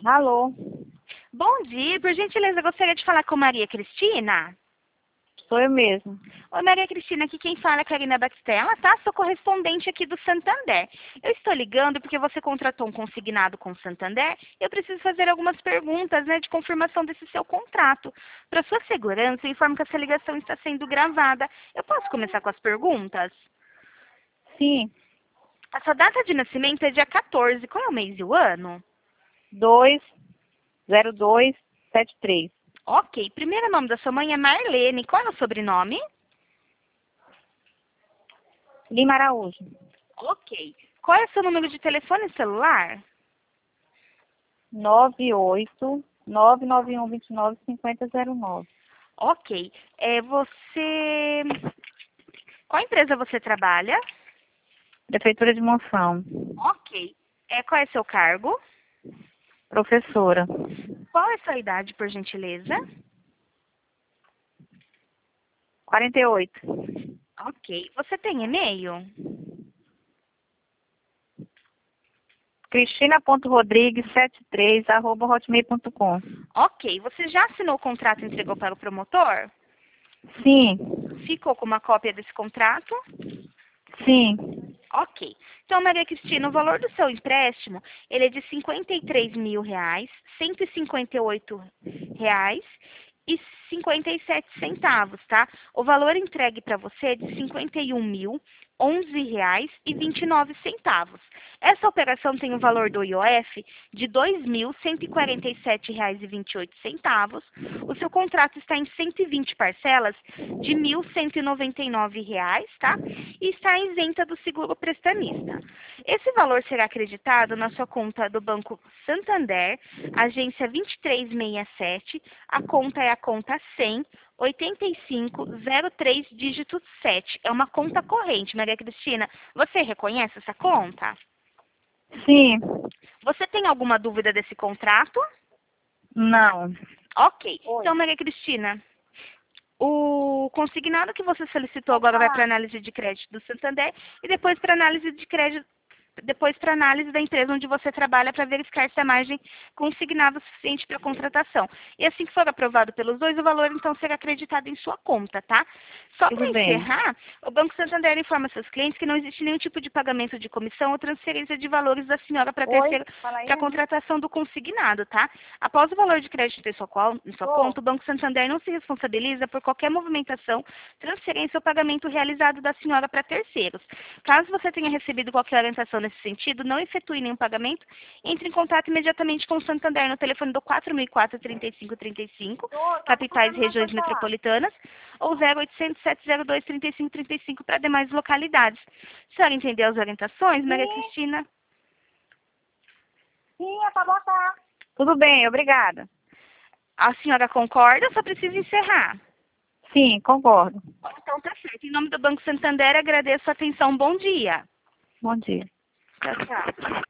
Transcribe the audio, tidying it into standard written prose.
Alô, Bom dia, por gentileza, gostaria de falar com Maria Cristina. sou eu mesmo. Oi, Maria Cristina, aqui quem fala é a Karina Batistella, tá? Sou correspondente aqui do Santander. Eu estou ligando porque você contratou um consignado com o Santander e eu preciso fazer algumas perguntas, né, de confirmação desse seu contrato. Para sua segurança, eu informo que essa ligação está sendo gravada. Eu posso começar com as perguntas? Sim, A sua data de nascimento é dia 14. Qual é o mês e o ano? 20273. Ok. Primeiro nome da sua mãe é Marlene. Qual é o sobrenome? Lima Araújo. Ok. Qual é o seu número de telefone celular? 98991295009. Ok. Qual empresa você trabalha? Prefeitura de Monção. Ok. Qual é seu cargo? Professora. Qual é sua idade, por gentileza? 48. Ok. Você tem e-mail? Cristina.rodrigues73@hotmail.com. Ok. Você já assinou o contrato e entregou para o promotor? Sim, Ficou com uma cópia desse contrato? sim. Ok. Então, Maria Cristina, o valor do seu empréstimo, ele é de R$ 53.000, R$ 158,57, tá? O valor entregue para você é de R$ 51.011,29. Essa operação tem o valor do IOF de R$ 2.147,28. O seu contrato está em 120 parcelas de R$ 1.199, tá? E está isenta do seguro prestamista. Esse valor será acreditado na sua conta do Banco Santander, agência 2367. A conta é a conta 100 8503 dígito 7. É uma conta corrente, Maria Cristina. Você reconhece essa conta? Sim. Você tem alguma dúvida desse contrato? Não. Ok. Oi. Então, Maria Cristina, o consignado que você solicitou agora vai para análise de crédito do Santander e depois para análise de crédito, depois para análise da empresa onde você trabalha para verificar se a margem consignada é suficiente para a contratação. E assim que for aprovado pelos dois, o valor então será acreditado em sua conta, tá? Só para Tudo bem. encerrar, o Banco Santander informa seus clientes que não existe nenhum tipo de pagamento de comissão ou transferência de valores da senhora para terceiro para a contratação do consignado, tá? Após o valor de crédito em sua conta, o Banco Santander não se responsabiliza por qualquer movimentação, transferência ou pagamento realizado da senhora para terceiros. Caso você tenha recebido qualquer orientação nesse sentido, não efetue nenhum pagamento, entre em contato imediatamente com o Santander no telefone do 4004-3535, capitais e regiões metropolitanas, ou 0800-702-3535 para demais localidades. A senhora entendeu as orientações, Maria Cristina? Sim, é pra botar. Tudo bem, obrigada. A senhora concorda ou só precisa encerrar? Sim, concordo. Então tá certo. Em nome do Banco Santander, agradeço a atenção. Bom dia. Bom dia. Tchau, tchau.